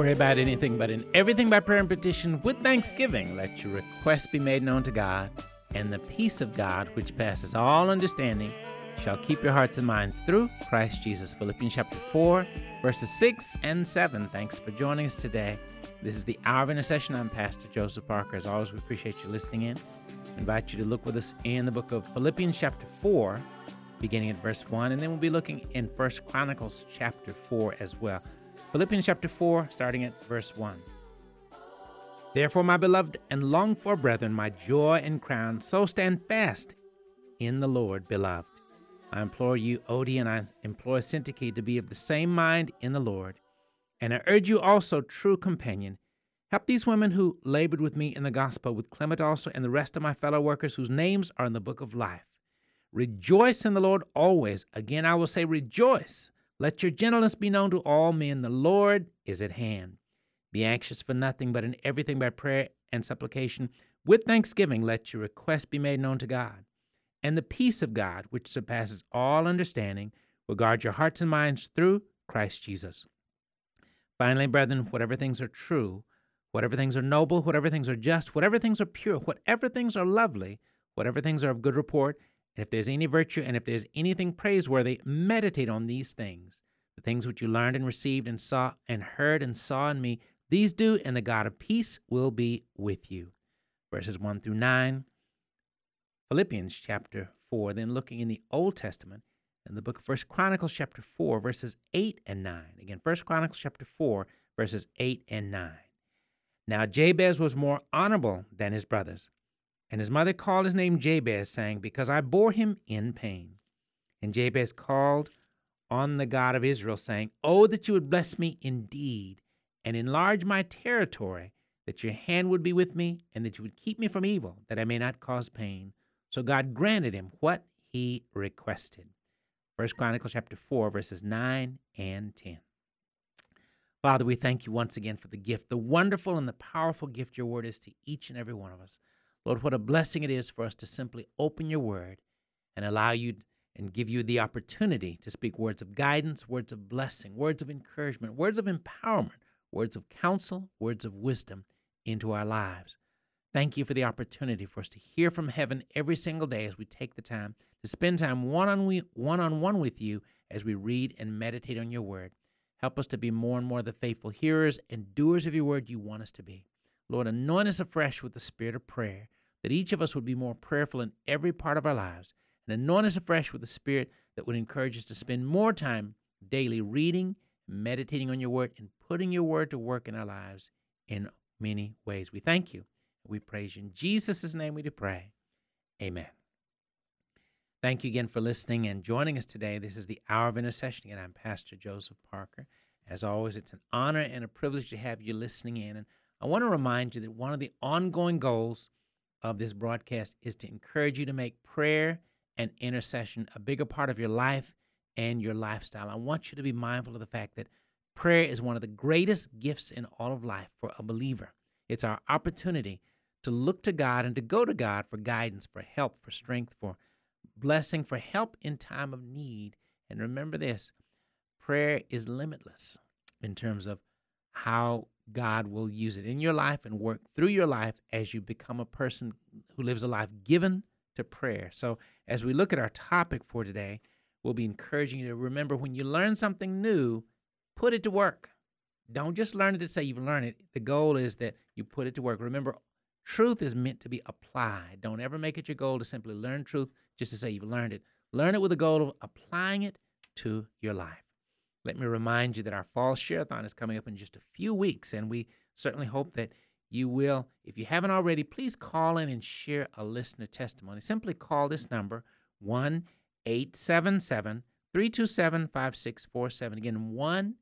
worry about anything, but in everything by prayer and petition with thanksgiving, let your requests be made known to God, and the peace of God, which passes all understanding, shall keep your hearts and minds through Christ Jesus. Philippians chapter 4, verses 6 and 7. Thanks for joining us today. This is the Hour of Intercession. I'm Pastor Joseph Parker. As always, we appreciate you listening in. I invite you to look with us in the book of Philippians chapter 4, beginning at verse 1, and then we'll be looking in 1 Chronicles chapter 4 as well. Philippians chapter 4, starting at verse 1. Therefore, my beloved and longed for brethren, my joy and crown, so stand fast in the Lord, beloved. I implore you, Odi, and I implore Syntyche to be of the same mind in the Lord. And I urge you also, true companion, help these women who labored with me in the gospel, with Clement also and the rest of my fellow workers whose names are in the book of life. Rejoice in the Lord always. Again, I will say rejoice. Let your gentleness be known to all men. The Lord is at hand. Be anxious for nothing, but in everything by prayer and supplication, with thanksgiving, let your requests be made known to God. And the peace of God, which surpasses all understanding, will guard your hearts and minds through Christ Jesus. Finally, brethren, whatever things are true, whatever things are noble, whatever things are just, whatever things are pure, whatever things are lovely, whatever things are of good report, and if there's any virtue and if there's anything praiseworthy, meditate on these things. The things which you learned and received and saw and heard and saw in me, these do, and the God of peace will be with you. Verses 1 through 9. Philippians chapter 4. Then looking in the Old Testament, in the book of 1 Chronicles chapter 4, verses 8 and 9. Again, 1 Chronicles chapter 4, verses 8 and 9. Now Jabez was more honorable than his brothers. And his mother called his name Jabez, saying, because I bore him in pain. And Jabez called on the God of Israel, saying, oh, that you would bless me indeed, and enlarge my territory, that your hand would be with me, and that you would keep me from evil, that I may not cause pain. So God granted him what he requested. 1 Chronicles chapter 4, verses 9 and 10. Father, we thank you once again for the gift, the wonderful and the powerful gift your word is to each and every one of us. Lord, what a blessing it is for us to simply open your word and allow you and give you the opportunity to speak words of guidance, words of blessing, words of encouragement, words of empowerment, words of counsel, words of wisdom into our lives. Thank you for the opportunity for us to hear from heaven every single day as we take the time to spend time one-on-one with you as we read and meditate on your word. Help us to be more and more the faithful hearers and doers of your word you want us to be. Lord, anoint us afresh with the spirit of prayer, that each of us would be more prayerful in every part of our lives, and anoint us afresh with the spirit that would encourage us to spend more time daily reading, meditating on your word, and putting your word to work in our lives in many ways. We thank you. We praise you. In Jesus' name we do pray. Amen. Thank you again for listening and joining us today. This is the Hour of Intercession, and I'm Pastor Joseph Parker. As always, it's an honor and a privilege to have you listening in. And I want to remind you that one of the ongoing goals of this broadcast is to encourage you to make prayer and intercession a bigger part of your life and your lifestyle. I want you to be mindful of the fact that prayer is one of the greatest gifts in all of life for a believer. It's our opportunity to look to God and to go to God for guidance, for help, for strength, for blessing, for help in time of need. And remember this, prayer is limitless in terms of how God will use it in your life and work through your life as you become a person who lives a life given to prayer. So as we look at our topic for today, we'll be encouraging you to remember when you learn something new, put it to work. Don't just learn it to say you've learned it. The goal is that you put it to work. Remember, truth is meant to be applied. Don't ever make it your goal to simply learn truth just to say you've learned it. Learn it with the goal of applying it to your life. Let me remind you that our fall share-a-thon is coming up in just a few weeks, and we certainly hope that you will. If you haven't already, please call in and share a listener testimony. Simply call this number, 1-877-327-5647. Again,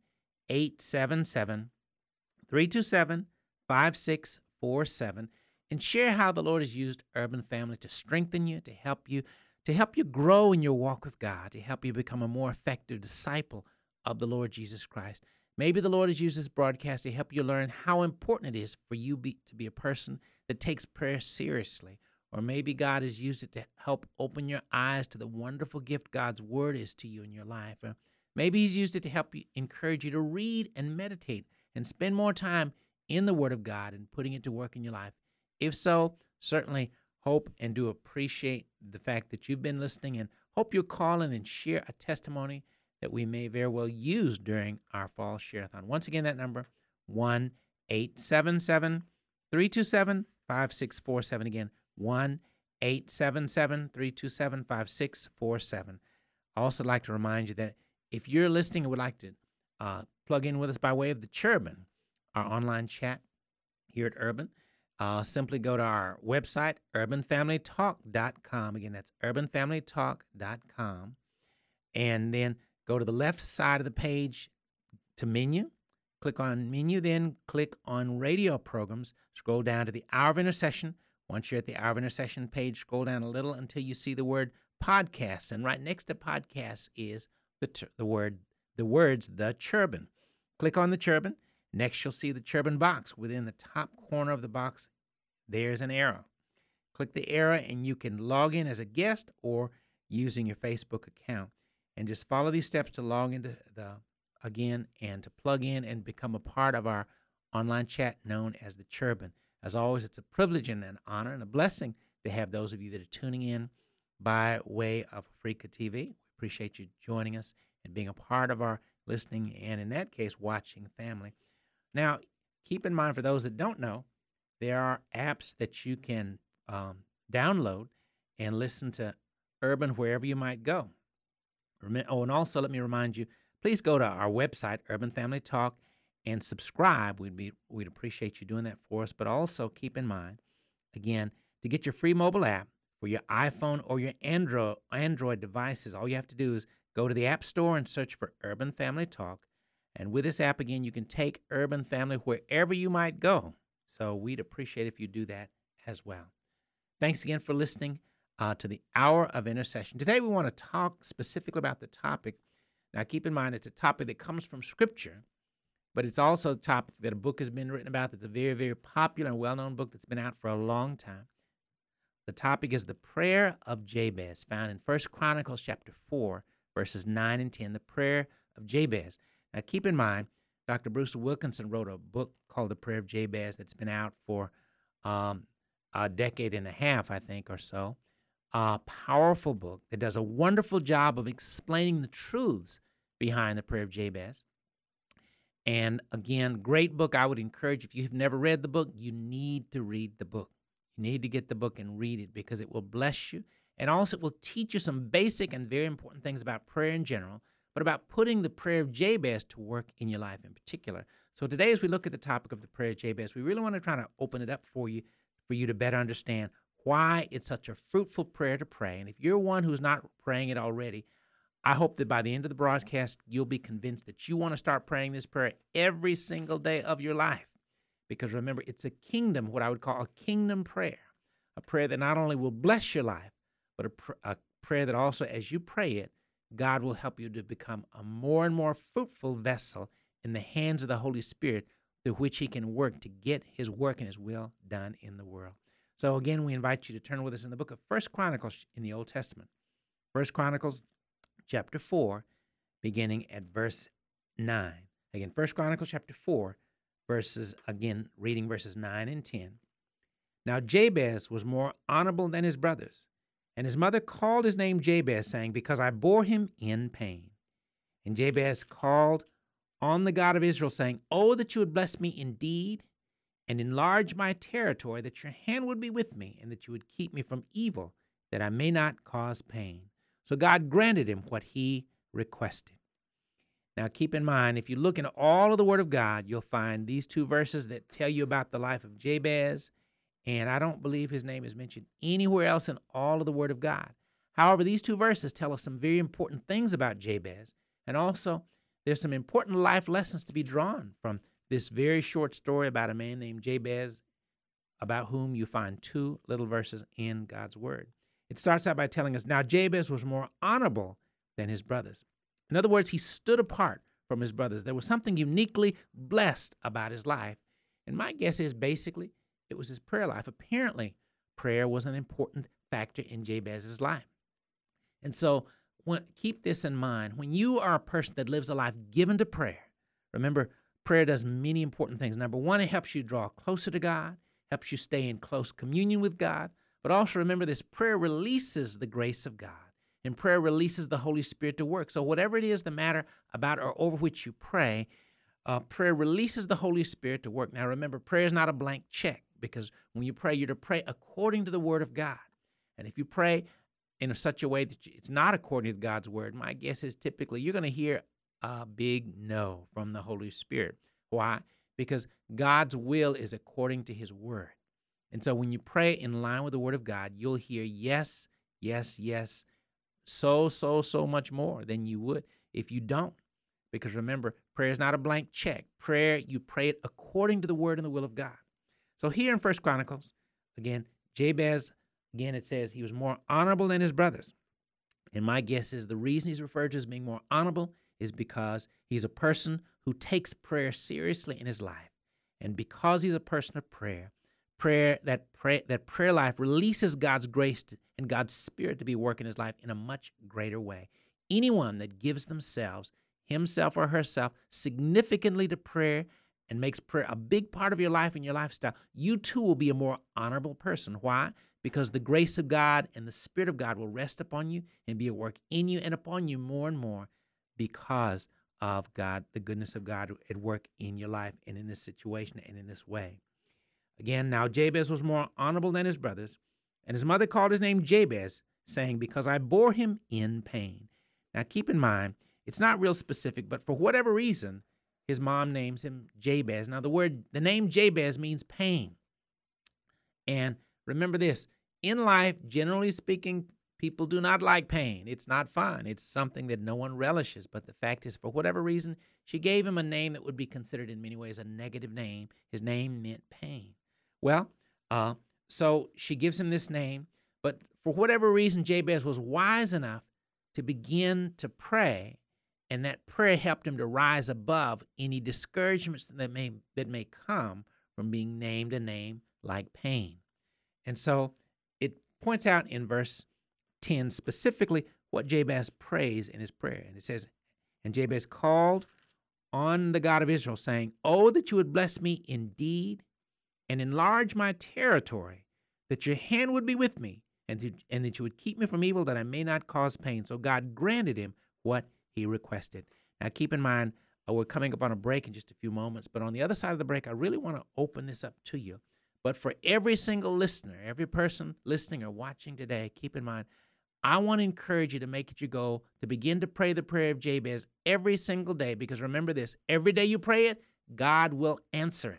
1-877-327-5647, and share how the Lord has used Urban Family to strengthen you, to help you grow in your walk with God, to help you become a more effective disciple of the Lord Jesus Christ. Maybe the Lord has used this broadcast to help you learn how important it is for you to be a person that takes prayer seriously. Or maybe God has used it to help open your eyes to the wonderful gift God's word is to you in your life. Or maybe he's used it to help you, encourage you to read and meditate and spend more time in the Word of God and putting it to work in your life? If so, certainly hope and do appreciate the fact that you've been listening, and hope you'll call in and share a testimony that we may very well use during our fall share-a-thon. Once again, that number, 1-877-327-5647. Again, 1-877-327-5647. I also like to remind you that if you're listening and would like to plug in with us by way of the Cherubim, our online chat here at Urban, simply go to our website, urbanfamilytalk.com. Again, that's urbanfamilytalk.com. And then go to the left side of the page to menu. Click on menu, then click on radio programs. Scroll down to the Hour of Intercession. Once you're at the Hour of Intercession page, scroll down a little until you see the word podcasts. And right next to podcasts is the words, the Cherubim. Click on the Cherubim. Next, you'll see the Cherubim box. Within the top corner of the box, there's an arrow. Click the arrow, and you can log in as a guest or using your Facebook account. And just follow these steps to log into again and to plug in and become a part of our online chat known as the Cherubim. As always, it's a privilege and an honor and a blessing to have those of you that are tuning in by way of Africa TV. We appreciate you joining us and being a part of our listening and, in that case, watching family. Now, keep in mind, for those that don't know, there are apps that you can download and listen to Urban wherever you might go. Oh, and also let me remind you, please go to our website, Urban Family Talk, and subscribe. We'd appreciate you doing that for us. But also keep in mind, again, to get your free mobile app for your iPhone or your Android devices, all you have to do is go to the App Store and search for Urban Family Talk. And with this app, again, you can take Urban Family wherever you might go. So we'd appreciate if you do that as well. Thanks again for listening to the Hour of Intercession. Today we want to talk specifically about the topic. Now keep in mind, it's a topic that comes from Scripture, but it's also a topic that a book has been written about that's a very, very popular and well-known book that's been out for a long time. The topic is the prayer of Jabez, found in 1 Chronicles chapter 4, verses 9 and 10, the prayer of Jabez. Now keep in mind, Dr. Bruce Wilkinson wrote a book called The Prayer of Jabez that's been out for a decade and a half, I think, or so. A powerful book that does a wonderful job of explaining the truths behind the prayer of Jabez. And again, great book. I would encourage, if you've never read the book, you need to read the book. You need to get the book and read it because it will bless you. And also it will teach you some basic and very important things about prayer in general, but about putting the prayer of Jabez to work in your life in particular. So today, as we look at the topic of the prayer of Jabez, we really want to try to open it up for you to better understand why it's such a fruitful prayer to pray. And if you're one who's not praying it already, I hope that by the end of the broadcast, you'll be convinced that you want to start praying this prayer every single day of your life. Because remember, it's a kingdom, what I would call a kingdom prayer, a prayer that not only will bless your life, but a prayer that also, as you pray it, God will help you to become a more and more fruitful vessel in the hands of the Holy Spirit through which he can work to get his work and his will done in the world. So again, we invite you to turn with us in the book of 1 Chronicles in the Old Testament. 1 Chronicles chapter 4, beginning at verse 9. Again, 1 Chronicles chapter 4, reading verses 9 and 10. Now Jabez was more honorable than his brothers, and his mother called his name Jabez, saying, because I bore him in pain. And Jabez called on the God of Israel, saying, oh, that you would bless me indeed, and enlarge my territory, that your hand would be with me, and that you would keep me from evil, that I may not cause pain. So God granted him what he requested. Now keep in mind, if you look in all of the Word of God, you'll find these two verses that tell you about the life of Jabez, and I don't believe his name is mentioned anywhere else in all of the Word of God. However, these two verses tell us some very important things about Jabez, and also there's some important life lessons to be drawn from this very short story about a man named Jabez, about whom you find two little verses in God's Word. It starts out by telling us, now Jabez was more honorable than his brothers. In other words, he stood apart from his brothers. There was something uniquely blessed about his life. And my guess is basically it was his prayer life. Apparently, prayer was an important factor in Jabez's life. And so keep this in mind. When you are a person that lives a life given to prayer, remember, prayer does many important things. Number one, it helps you draw closer to God, helps you stay in close communion with God. But also remember this, prayer releases the grace of God, and prayer releases the Holy Spirit to work. So whatever it is the matter about or over which you pray, prayer releases the Holy Spirit to work. Now remember, prayer is not a blank check, because when you pray, you're to pray according to the Word of God. And if you pray in such a way that it's not according to God's Word, my guess is typically you're going to hear a big no from the Holy Spirit. Why? Because God's will is according to His Word. And so when you pray in line with the Word of God, you'll hear yes, yes, yes, so much more than you would if you don't. Because remember, prayer is not a blank check. Prayer, you pray it according to the Word and the will of God. So here in 1 Chronicles, again, Jabez, again, it says he was more honorable than his brothers. And my guess is the reason he's referred to as being more honorable is because he's a person who takes prayer seriously in his life. And because he's a person of prayer, that prayer life releases God's grace and God's Spirit to be working in his life in a much greater way. Anyone that gives themselves, himself or herself, significantly to prayer and makes prayer a big part of your life and your lifestyle, you too will be a more honorable person. Why? Because the grace of God and the Spirit of God will rest upon you and be at work in you and upon you more and more because of God, the goodness of God at work in your life and in this situation and in this way. Again, now Jabez was more honorable than his brothers, and his mother called his name Jabez, saying, because I bore him in pain. Now keep in mind, it's not real specific, but for whatever reason, his mom names him Jabez. Now the name Jabez means pain. And remember this, in life, generally speaking, people do not like pain. It's not fun. It's something that no one relishes. But the fact is, for whatever reason, she gave him a name that would be considered in many ways a negative name. His name meant pain. Well, so she gives him this name, but for whatever reason, Jabez was wise enough to begin to pray, and that prayer helped him to rise above any discouragements that may come from being named a name like pain. And so it points out in verse 10 specifically what Jabez prays in his prayer. And it says, and Jabez called on the God of Israel, saying, oh, that you would bless me indeed and enlarge my territory, that your hand would be with me, and that you would keep me from evil, that I may not cause pain. So God granted him what he requested. Now keep in mind, we're coming up on a break in just a few moments, but on the other side of the break, I really want to open this up to you. But for every single listener, every person listening or watching today, keep in mind, I want to encourage you to make it your goal to begin to pray the prayer of Jabez every single day, because remember this, every day you pray it, God will answer it.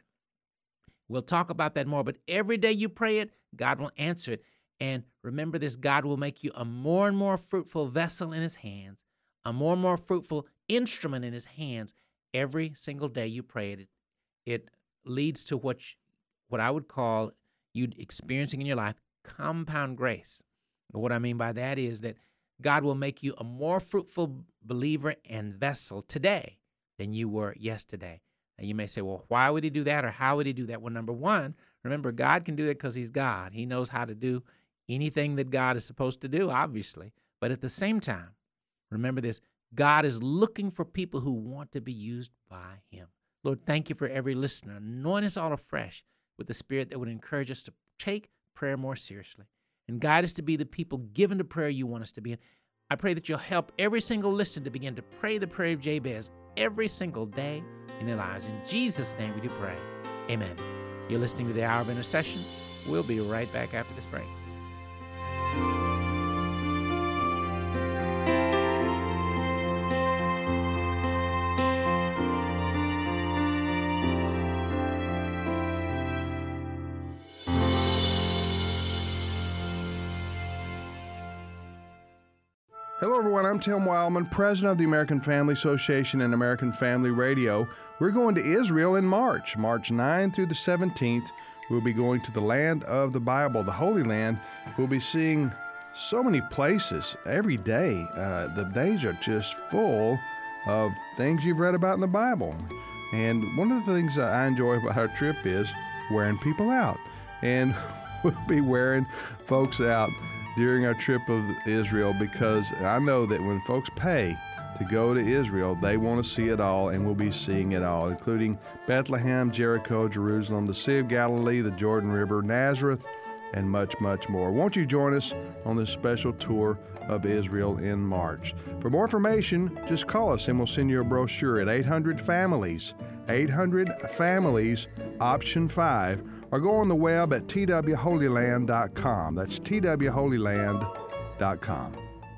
We'll talk about that more, but every day you pray it, God will answer it. And remember this, God will make you a more and more fruitful vessel in his hands, a more and more fruitful instrument in his hands. Every single day you pray it, it leads to what I would call you experiencing in your life compound grace. And what I mean by that is that God will make you a more fruitful believer and vessel today than you were yesterday. And you may say, well, why would he do that, or how would he do that? Well, number one, remember, God can do it because he's God. He knows how to do anything that God is supposed to do, obviously. But at the same time, remember this, God is looking for people who want to be used by him. Lord, thank you for every listener. Anoint us all afresh with the Spirit that would encourage us to take prayer more seriously and guide us to be the people given to prayer you want us to be. I pray that you'll help every single listener to begin to pray the prayer of Jabez every single day in their lives. In Jesus' name we do pray. Amen. You're listening to the Hour of Intercession. We'll be right back after this break. Hello, everyone. I'm Tim Wildman, president of the American Family Association and American Family Radio. We're going to Israel in March 9 through the 17th. We'll be going to the land of the Bible, the Holy Land. We'll be seeing so many places every day. The days are just full of things you've read about in the Bible. And one of the things that I enjoy about our trip is wearing people out. And we'll be wearing folks out during our trip of Israel, because I know that when folks pay, to go to Israel. They want to see it all, and we'll be seeing it all, including Bethlehem, Jericho, Jerusalem, the Sea of Galilee, the Jordan River, Nazareth, and much, much more. Won't you join us on this special tour of Israel in March? For more information, just call us and we'll send you a brochure at 800-FAMILIES, 800-FAMILIES, option 5, or go on the web at twholyland.com. That's twholyland.com.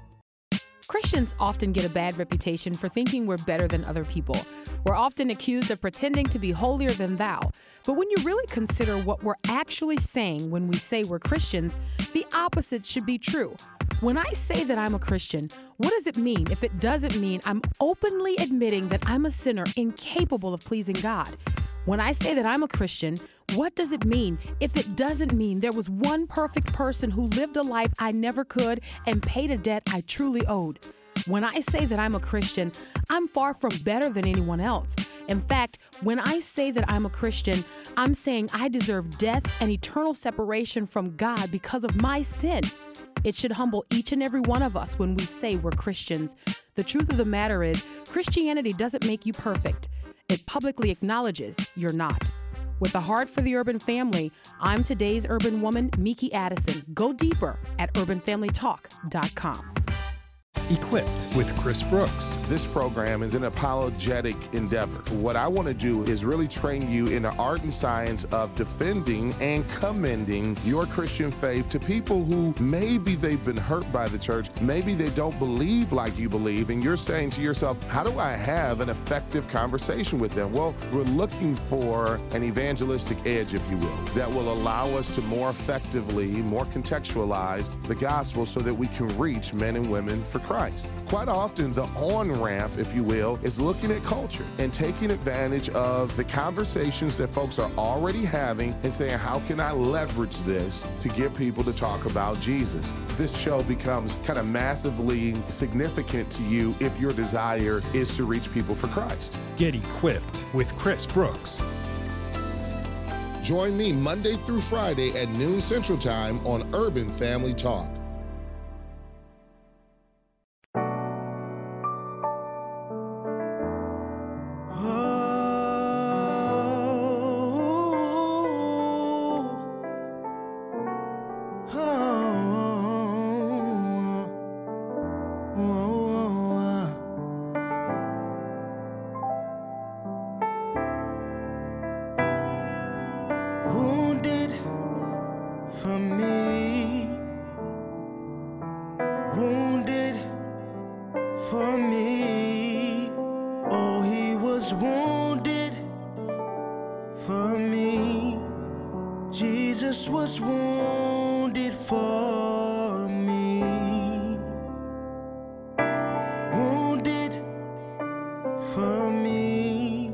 Christians often get a bad reputation for thinking we're better than other people. We're often accused of pretending to be holier than thou. But when you really consider what we're actually saying when we say we're Christians, the opposite should be true. When I say that I'm a Christian, what does it mean if it doesn't mean I'm openly admitting that I'm a sinner incapable of pleasing God? When I say that I'm a Christian, what does it mean if it doesn't mean there was one perfect person who lived a life I never could and paid a debt I truly owed? When I say that I'm a Christian, I'm far from better than anyone else. In fact, when I say that I'm a Christian, I'm saying I deserve death and eternal separation from God because of my sin. It should humble each and every one of us when we say we're Christians. The truth of the matter is, Christianity doesn't make you perfect. It publicly acknowledges you're not. With a heart for the urban family, I'm today's urban woman, Miki Addison. Go deeper at urbanfamilytalk.com. Equipped with Chris Brooks. This program is an apologetic endeavor. What I want to do is really train you in the art and science of defending and commending your Christian faith to people who maybe they've been hurt by the church, maybe they don't believe like you believe, and you're saying to yourself, how do I have an effective conversation with them? Well, we're looking for an evangelistic edge, if you will, that will allow us to more effectively, more contextualize the gospel so that we can reach men and women for Christ. Quite often, the on-ramp, if you will, is looking at culture and taking advantage of the conversations that folks are already having and saying, how can I leverage this to get people to talk about Jesus? This show becomes kind of massively significant to you if your desire is to reach people for Christ. Get equipped with Chris Brooks. Join me Monday through Friday at noon Central Time on Urban Family Talk. Wounded for me, wounded for me. Oh, he was wounded for me. Jesus was wounded for me. Wounded for me.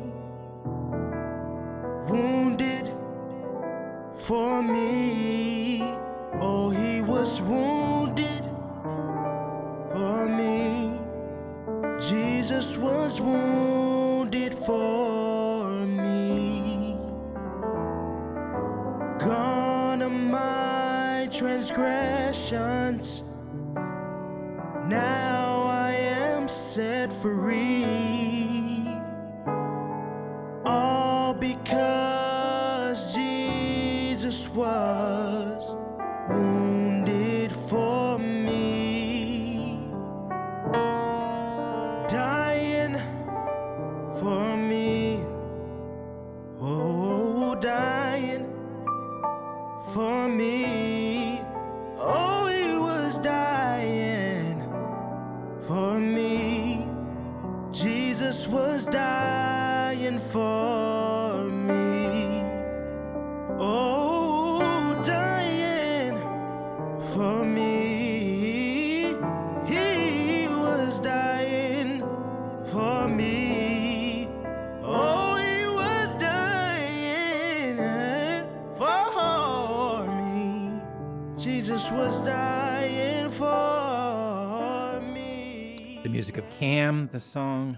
Wounded for me. Oh, he was wounded for me. Jesus was wounded for me. Gone are my transgressions. Now I am set free. All because Jesus was wounded for me, dying for me, oh, dying for me, oh, he was dying for me, Jesus was dying for me, oh, dying for me, he was dying for me, oh, he was dying for me, Jesus was dying for me. The music of Cam, the song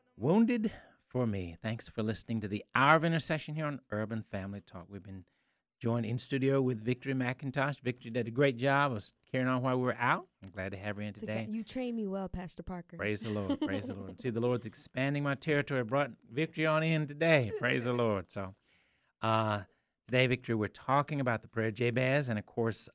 Wounded for Me. Thanks for listening to the Hour of Intercession here on Urban Family Talk. We've been joined in studio with Victory McIntosh. Victory did a great job of carrying on while we were out. I'm glad to have her in today. You trained me well, Pastor Parker. Praise the Lord. Praise the Lord. See, the Lord's expanding my territory. Brought Victory on in today. Praise the Lord. So today, Victory, we're talking about the prayer of Jabez, and of course,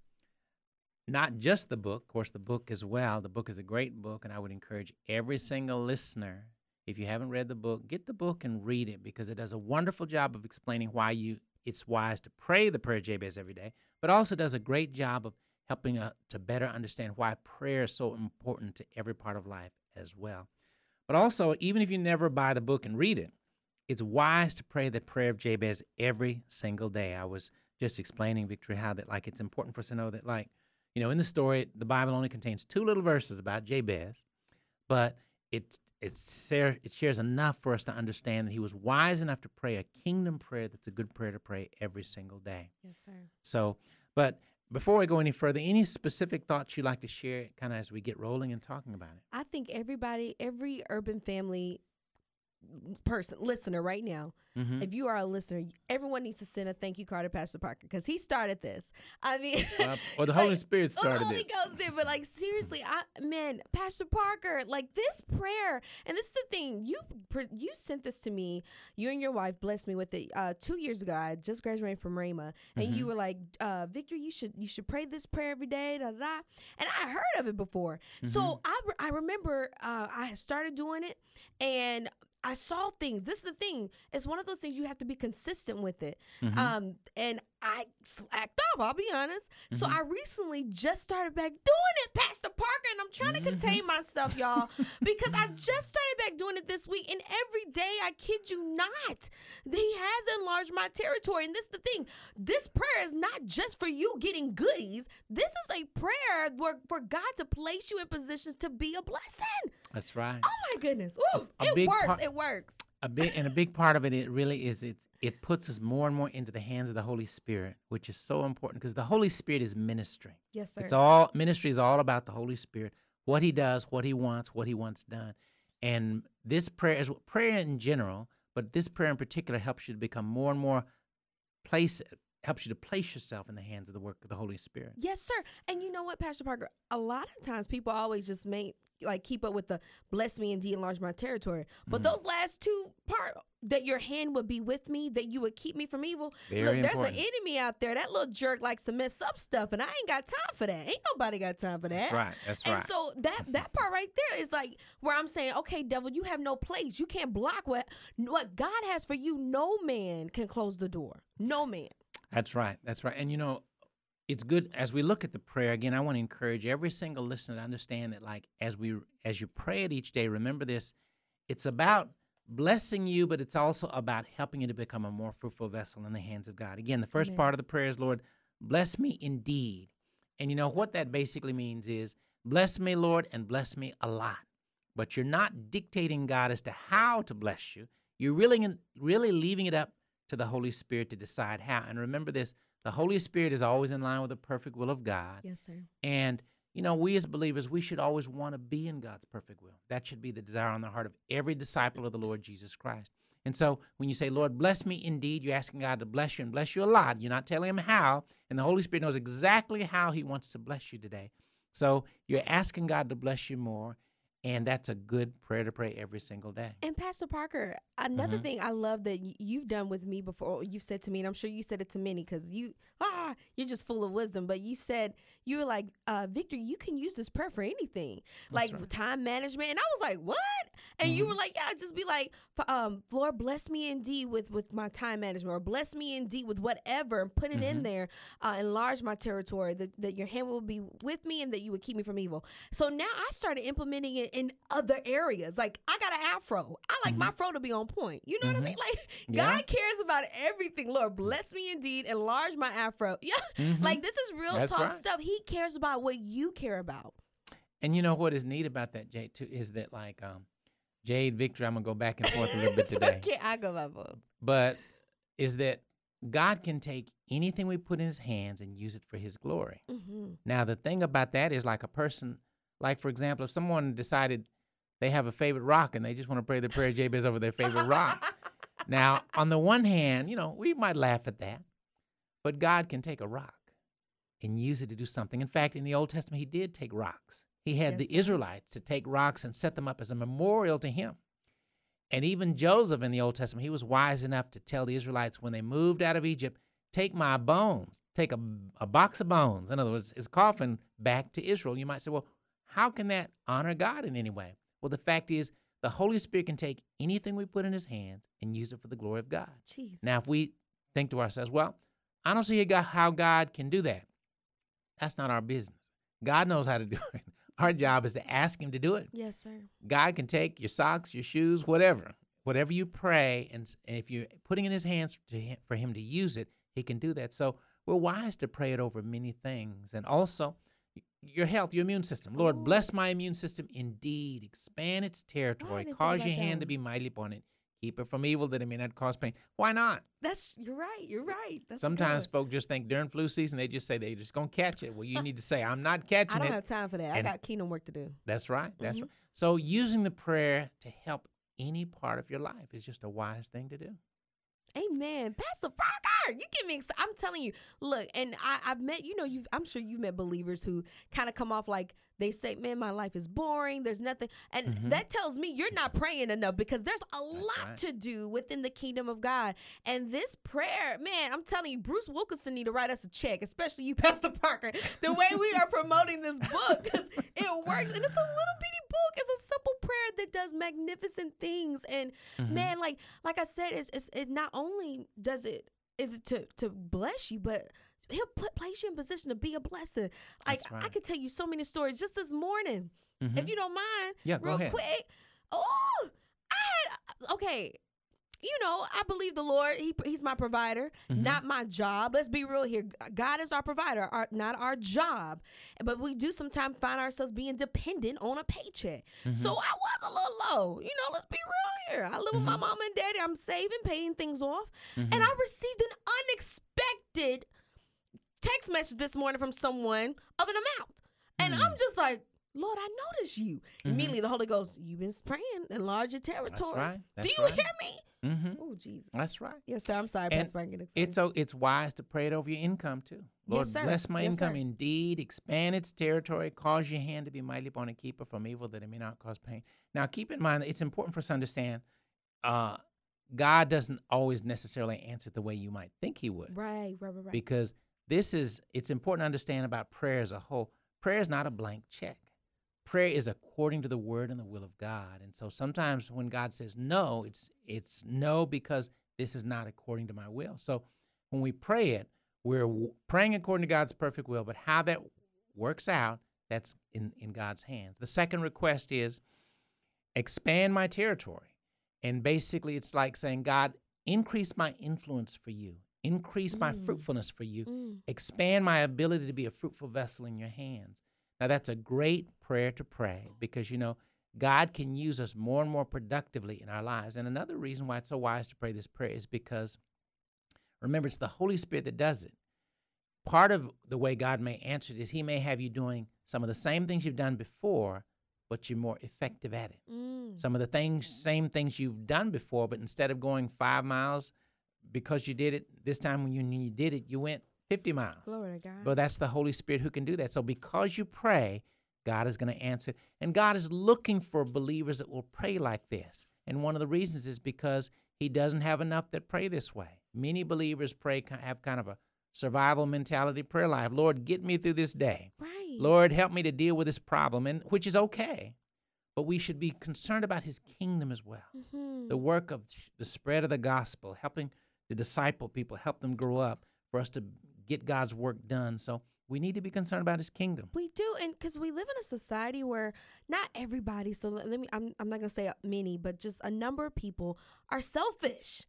not just the book, of course, the book as well. The book is a great book, and I would encourage every single listener, if you haven't read the book, get the book and read it, because it does a wonderful job of explaining why it's wise to pray the prayer of Jabez every day, but also does a great job of helping to better understand why prayer is so important to every part of life as well. But also, even if you never buy the book and read it, it's wise to pray the prayer of Jabez every single day. I was just explaining, Victory, how that it's important for us to know that, in the story, the Bible only contains 2 little verses about Jabez, but it shares enough for us to understand that he was wise enough to pray a kingdom prayer that's a good prayer to pray every single day. Yes, sir. So, but before we go any further, any specific thoughts you'd like to share kind of as we get rolling and talking about it? I think every Urban Family listener right now, if you are a listener, everyone needs to send a thank you card to Pastor Parker, because he started this. I mean, well, the Holy Spirit started the Holy this. Ghost did, but seriously, Pastor Parker, this prayer, and this is the thing, you sent this to me. You and your wife blessed me with it 2 years ago. I just graduated from Rhema, and you were like, Victor, you should pray this prayer every day, da da da. And I heard of it before, so I remember I had started doing it, and I saw things. This is the thing. It's one of those things you have to be consistent with it. And I slacked off, I'll be honest. So I recently just started back doing it, Pastor Parker, and I'm trying to contain myself, y'all, because I just started back doing it this week, and every day, I kid you not, he has enlarged my territory. And this is the thing. This prayer is not just for you getting goodies. This is a prayer for God to place you in positions to be a blessing. That's right. Oh, my goodness. Ooh, it works. A big part of it really is it puts us more and more into the hands of the Holy Spirit, which is so important, because the Holy Spirit is ministry. Yes, sir. Ministry is all about the Holy Spirit, what he does, what he wants done. And this prayer is prayer in general, but this prayer in particular helps you to become more and more helps you to place yourself in the hands of the work of the Holy Spirit. Yes, sir. And you know what, Pastor Parker? A lot of times people always just keep up with the bless me indeed, enlarge my territory. But those last 2 parts, that your hand would be with me, that you would keep me from evil. Very there's important. an enemy out there. That little jerk likes to mess up stuff, and I ain't got time for that. Ain't nobody got time for that. That's right. And so that part right there is where I'm saying, okay, devil, you have no place. You can't block what God has for you. No man can close the door. No man. That's right. And it's good as we look at the prayer again. I want to encourage every single listener to understand that, as you pray it each day, remember this: it's about blessing you, but it's also about helping you to become a more fruitful vessel in the hands of God. Again, the first part of the prayer is, Lord, bless me indeed. And what that basically means is, bless me, Lord, and bless me a lot. But you're not dictating God as to how to bless you. You're really leaving it up to the Holy Spirit to decide how. And remember this: the Holy Spirit is always in line with the perfect will of God. Yes, sir. And, we as believers, we should always want to be in God's perfect will. That should be the desire on the heart of every disciple of the Lord Jesus Christ. And so when you say, Lord, bless me indeed, you're asking God to bless you and bless you a lot. You're not telling him how. And the Holy Spirit knows exactly how he wants to bless you today. So you're asking God to bless you more. And that's a good prayer to pray every single day. And Pastor Parker, another thing I love that you've done with me before, you've said to me, and I'm sure you said it to many, because you're just full of wisdom, but you were like, Victor, you can use this prayer for anything, right. Time management. And I was like, what? And you were like, yeah, just be like, Lord, bless me indeed with my time management, or bless me indeed with whatever, and put it in there, enlarge my territory, that your hand will be with me and that you would keep me from evil. So now I started implementing it in other areas. I got an afro. I like my fro to be on point. You know what I mean? God cares about everything. Lord, bless me indeed, enlarge my afro. Yeah. This is real talk stuff. He cares about what you care about. And what is neat about that, Jade, too, is that Jade, Victor, I'm going to go back and forth a little bit today. Okay, I go by both. But is that God can take anything we put in his hands and use it for his glory. Now, the thing about that is, a person, for example, if someone decided they have a favorite rock and they just want to pray the prayer of Jabez over their favorite rock. Now, on the one hand, we might laugh at that. But God can take a rock and use it to do something. In fact, in the Old Testament, he did take rocks. He had the Israelites to take rocks and set them up as a memorial to him. And even Joseph in the Old Testament, he was wise enough to tell the Israelites when they moved out of Egypt, take my bones, take a box of bones, in other words, his coffin, back to Israel. You might say, well, how can that honor God in any way? Well, the fact is, the Holy Spirit can take anything we put in his hands and use it for the glory of God. Jeez. Now, if we think to ourselves, well, I don't see how God can do that. That's not our business. God knows how to do it. Our job is to ask him to do it. Yes, sir. God can take your socks, your shoes, whatever you pray, and if you're putting in his hands for him to use it, he can do that. So we're wise to pray it over many things. And also, your health, your immune system. Lord, bless my immune system indeed. Expand its territory. Cause your hand to be mighty upon it. Keep it from evil that it may not cause pain. Why not? You're right. That's Sometimes good. folks just think during flu season, they just say they're just going to catch it. Well, you need to say, I'm not catching it. I don't have time for that. I got kingdom work to do. That's right. That's right. So using the prayer to help any part of your life is just a wise thing to do. Amen. Pastor Parker, you get me excited. I'm telling you, look, and I've met, I'm sure you've met believers who kind of come off like they say, man, my life is boring. There's nothing. And that tells me you're not praying enough, because there's a lot to do within the kingdom of God. And this prayer, man, I'm telling you, Bruce Wilkinson need to write us a check, especially you, Pastor Parker, the way we are promoting this book, because it works. And it's a little bitty book. It's a simple prayer that does magnificent things. And man, like I said, it not only is it to bless you, but he'll place you in position to be a blessing. Like, That's right. I could tell you so many stories just this morning, if you don't mind. Yeah, go real ahead. quick. Oh, I believe the Lord. He's my provider, not my job. Let's be real here. God is our provider, not our job. But we do sometimes find ourselves being dependent on a paycheck. So I was a little low. Let's be real here. I live with my mom and daddy. I'm saving, paying things off. And I received an unexpected text message this morning from someone of an amount. And I'm just like, Lord, I notice you. Immediately the Holy Ghost, you've been praying, enlarge your territory. That's right. Do you hear me? Mm-hmm. Oh, Jesus. That's right. Yes, sir. I'm sorry, And Pastor Frank. Get excited. It's wise to pray it over your income too. Lord, Yes, sir. bless my Yes, income sir. indeed. Expand its territory. Cause your hand to be mighty upon it. Keep it from evil that it may not cause pain. Now, keep in mind that it's important for us to understand God doesn't always necessarily answer the way you might think he would. Right. Because it's important to understand about prayer as a whole. Prayer is not a blank check. Prayer is according to the word and the will of God. And so sometimes when God says no, it's no because this is not according to my will. So when we pray it, we're praying according to God's perfect will, but how that works out, that's in God's hands. The second request is expand my territory. And basically it's like saying, God, increase my influence for you. Increase my fruitfulness for you. Expand my ability to be a fruitful vessel in your hands. Now, that's a great prayer to pray because, God can use us more and more productively in our lives. And another reason why it's so wise to pray this prayer is because, remember, it's the Holy Spirit that does it. Part of the way God may answer it is he may have you doing some of the same things you've done before, but you're more effective at it. Some of the same things you've done before, but instead of going 5 miles because you did it, this time when you did it, you went 50 miles. Glory to God. But that's the Holy Spirit who can do that. So because you pray, God is going to answer. And God is looking for believers that will pray like this. And one of the reasons is because he doesn't have enough that pray this way. Many believers have kind of a survival mentality prayer life. Lord, get me through this day. Right. Lord, help me to deal with this problem, and which is okay. But we should be concerned about his kingdom as well. The work of the spread of the gospel, helping to disciple people, help them grow up for us to get God's work done. So we need to be concerned about his kingdom. We do, and because we live in a society where not everybody, so I'm not going to say many, but just a number of people are selfish.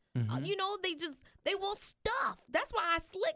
They want stuff. That's why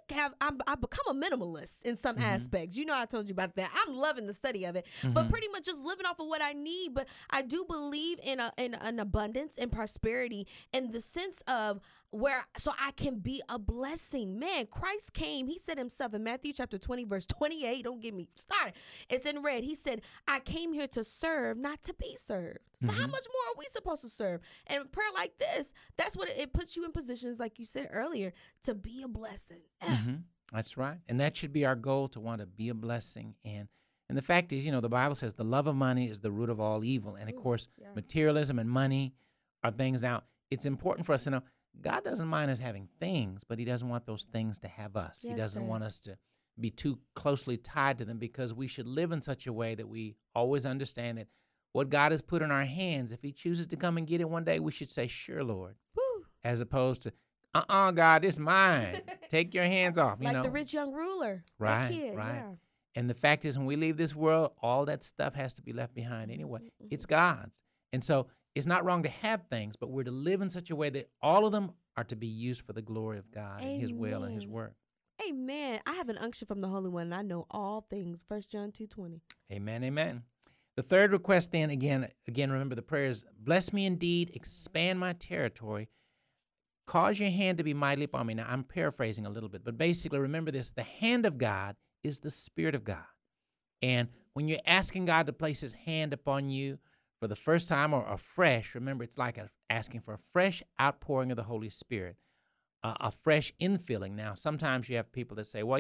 I become a minimalist in some aspects. I told you about that. I'm loving the study of it, but pretty much just living off of what I need. But I do believe in an abundance and prosperity in the sense of so I can be a blessing. Man, Christ came. He said himself in Matthew chapter 20, verse 28. Don't get me started. It's in red. He said, I came here to serve, not to be served. So how much more are we supposed to serve? And prayer like this, that's what it puts you in positions, like you said earlier, to be a blessing. That's right. And that should be our goal, to want to be a blessing. And the fact is, the Bible says the love of money is the root of all evil. And, of course, materialism and money are things. Now, it's important for us to know God doesn't mind us having things, but he doesn't want those things to have us. Yes, he doesn't sir. want us to be too closely tied to them, because we should live in such a way that we always understand that what God has put in our hands, if he chooses to come and get it one day, we should say, sure, Lord, Woo. as opposed to, God, it's mine. Take your hands off. Like the rich young ruler. Right, That kid, right. Yeah. And the fact is, when we leave this world, all that stuff has to be left behind anyway. It's God's. And so it's not wrong to have things, but we're to live in such a way that all of them are to be used for the glory of God and his will and his Amen. work. Amen. I have an unction from the Holy One, and I know all things. 1 John 2:20. Amen, amen. The third request then, again, remember the prayer is, bless me indeed, expand my territory, cause your hand to be mightily upon me. Now, I'm paraphrasing a little bit, but basically remember this, the hand of God is the Spirit of God. And when you're asking God to place his hand upon you for the first time or afresh, remember it's like asking for a fresh outpouring of the Holy Spirit, a fresh infilling. Now, sometimes you have people that say, well,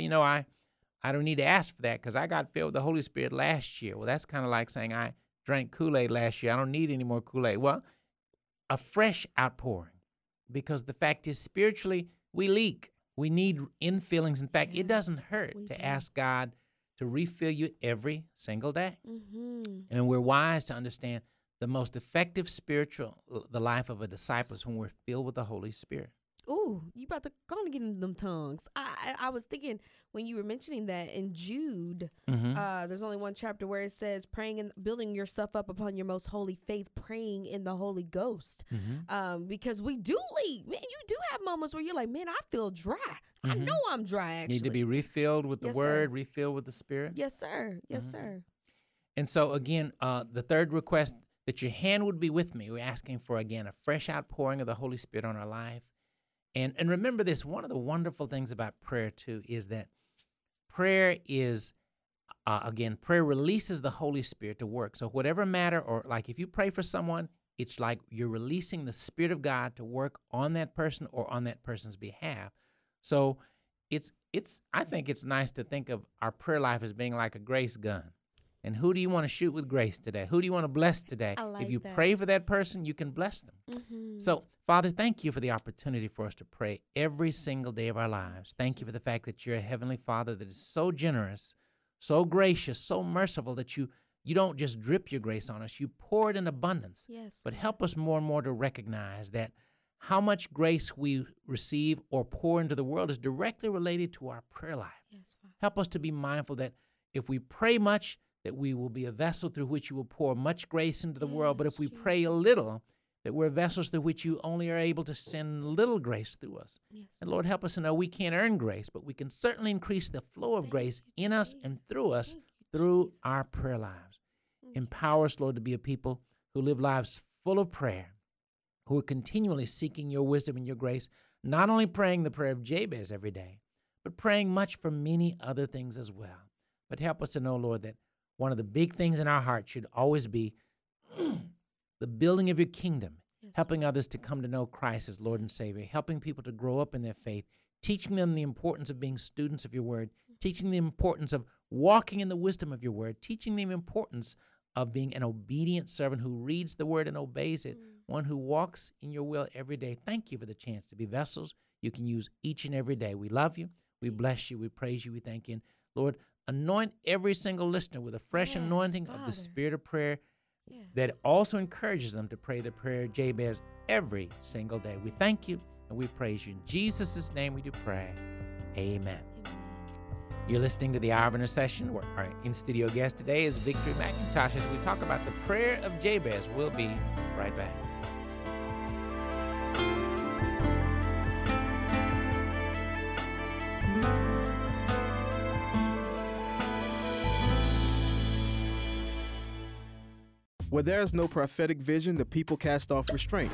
I don't need to ask for that because I got filled with the Holy Spirit last year. Well, that's kind of like saying I drank Kool-Aid last year. I don't need any more Kool-Aid. Well, a fresh outpouring, because the fact is, spiritually, we leak. We need infillings. In fact, it doesn't hurt to ask God to refill you every single day. And we're wise to understand the most effective the life of a disciple is when we're filled with the Holy Spirit. Ooh, you about to go on and get into them tongues. I was thinking when you were mentioning that in Jude, there's only one chapter where it says praying and building yourself up upon your most holy faith, praying in the Holy Ghost. Because we do leak. Man, you do have moments where you're like, man, I feel dry. I know I'm dry, actually. Need to be refilled with the Yes, Word, sir. refilled with the Spirit. Yes, sir. Yes, sir. And so, again, the third request, that your hand would be with me. We're asking for, again, a fresh outpouring of the Holy Spirit on our life. And remember this, one of the wonderful things about prayer, too, is that prayer is, prayer releases the Holy Spirit to work. So whatever matter, or like if you pray for someone, it's like you're releasing the Spirit of God to work on that person or on that person's behalf. So I think it's nice to think of our prayer life as being like a grace gun. And who do you want to shoot with grace today? Who do you want to bless today? I like if you that. pray for that person, you can bless them. So, Father, thank you for the opportunity for us to pray every single day of our lives. Thank you for the fact that you're a heavenly Father that is so generous, so gracious, so merciful that you don't just drip your grace on us. You pour it in abundance. Yes. But help us more and more to recognize that how much grace we receive or pour into the world is directly related to our prayer life. Yes, Father. Help us to be mindful that if we pray much, that we will be a vessel through which you will pour much grace into the world. But if we pray a little, that we're vessels through which you only are able to send little grace through us. Yes. And Lord, help us to know we can't earn grace, but we can certainly increase the flow of grace in us and through us through our prayer lives. Empower us, Lord, to be a people who live lives full of prayer, who are continually seeking your wisdom and your grace, not only praying the prayer of Jabez every day, but praying much for many other things as well. But help us to know, Lord, that one of the big things in our heart should always be the building of your kingdom, helping others to come to know Christ as Lord and Savior, helping people to grow up in their faith, teaching them the importance of being students of your word, teaching them the importance of walking in the wisdom of your word, teaching them the importance of being an obedient servant who reads the word and obeys it, one who walks in your will every day. Thank you for the chance to be vessels you can use each and every day. We love you. We bless you. We praise you. We thank you. And Lord, anoint every single listener with a fresh anointing of the Spirit of prayer that also encourages them to pray the prayer of Jabez every single day. We thank you and we praise you. In Jesus' name we do pray. Amen. You're listening to the Hour of Intercession, where our in-studio guest today is Victory McIntosh as we talk about the prayer of Jabez. We'll be right back. Where there is no prophetic vision, the people cast off restraint.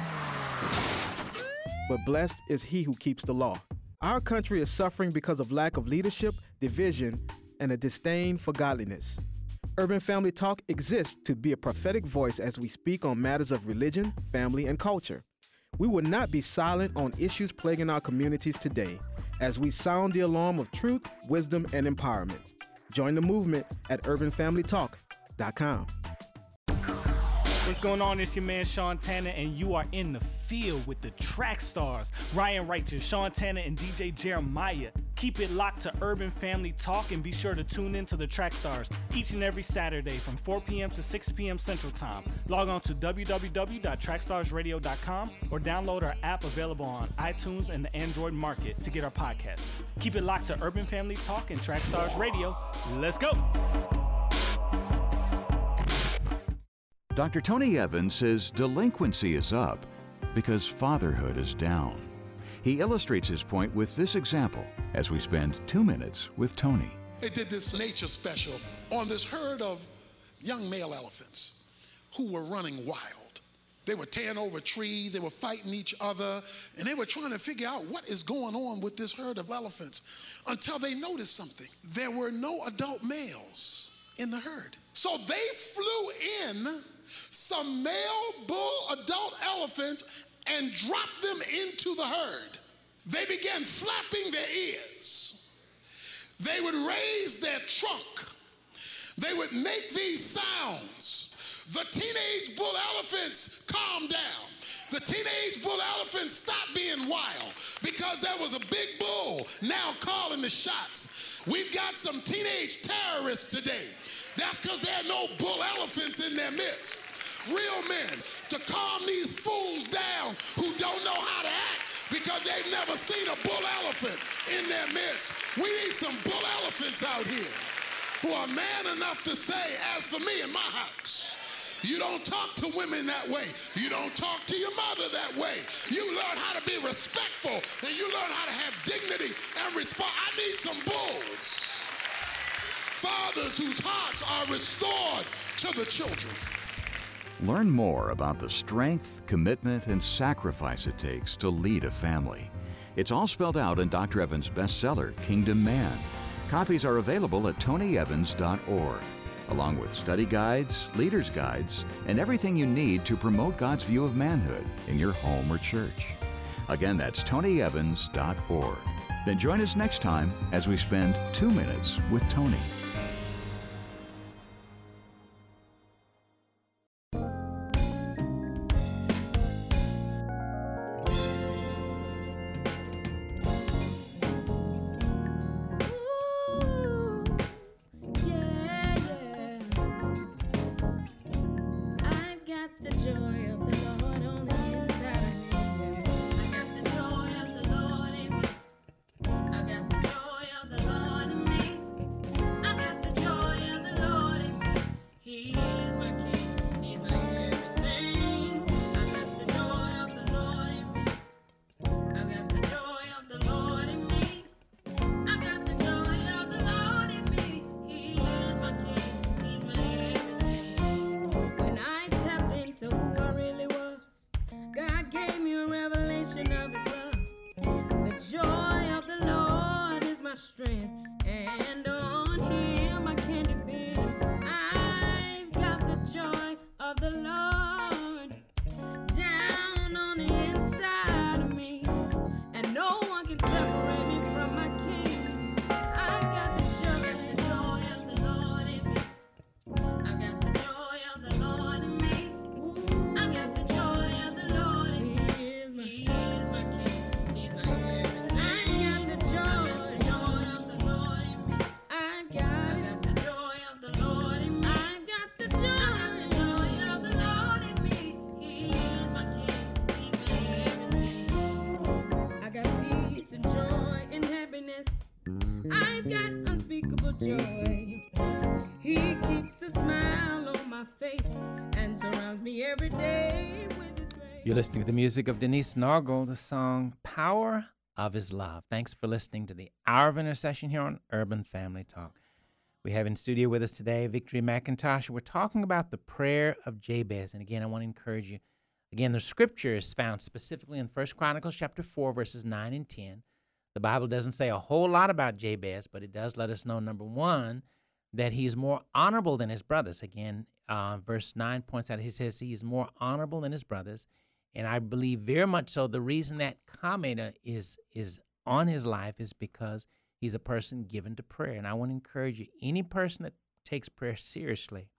But blessed is he who keeps the law. Our country is suffering because of lack of leadership, division, and a disdain for godliness. Urban Family Talk exists to be a prophetic voice as we speak on matters of religion, family, and culture. We will not be silent on issues plaguing our communities today as we sound the alarm of truth, wisdom, and empowerment. Join the movement at urbanfamilytalk.com. What's going on? It's your man Sean Tanner, and you are in the field with the track stars, Ryan Righteous, Sean Tanner, and DJ Jeremiah. Keep it locked to Urban Family Talk, and be sure to tune in to the track stars each and every Saturday from 4 p.m. to 6 p.m. Central Time. Log on to www.trackstarsradio.com or download our app available on iTunes and the Android market to get our podcast. Keep it locked to Urban Family Talk and Track Stars Radio. Let's go. Dr. Tony Evans says delinquency is up because fatherhood is down. He illustrates his point with this example as we spend 2 minutes with Tony. They did this nature special on this herd of young male elephants who were running wild. They were tearing over trees, they were fighting each other, and they were trying to figure out what is going on with this herd of elephants until they noticed something. There were no adult males in the herd. So they flew in some male bull adult elephants and dropped them into the herd. They began flapping their ears. They would raise their trunk. They would make these sounds. The teenage bull elephants calmed down. The teenage bull elephants stopped being wild because there was a big bull now calling the shots. We've got some teenage terrorists today. That's because there are no bull elephants in their midst. Real men to calm these fools down who don't know how to act because they've never seen a bull elephant in their midst. We need some bull elephants out here who are man enough to say, as for me and my house, you don't talk to women that way. You don't talk to your mother that way. You learn how to be respectful and you learn how to have dignity and respect. I need some bulls. Fathers whose hearts are restored to the children. Learn more about the strength, commitment, and sacrifice it takes to lead a family. It's all spelled out in Dr. Evans' bestseller, Kingdom Man. Copies are available at tonyevans.org, along with study guides, leaders' guides, and everything you need to promote God's view of manhood in your home or church. Again, that's tonyevans.org. Then join us next time as we spend 2 minutes with Tony. Joy. He keeps a smile on my face and surrounds me every day with his grace. You're listening to the music of Denise Nargle, the song Power of His Love. Thanks for listening to the Hour of Intercession here on Urban Family Talk. We have in studio with us today Victory McIntosh. We're talking about the prayer of Jabez. And again, I want to encourage you. Again, the scripture is found specifically in 1 Chronicles chapter 4, verses 9 and 10. The Bible doesn't say a whole lot about Jabez, but it does let us know, number one, that he's more honorable than his brothers. Again, verse 9 points out, he says he is more honorable than his brothers. And I believe very much so the reason that comment is on his life is because he's a person given to prayer. And I want to encourage you, any person that takes prayer seriously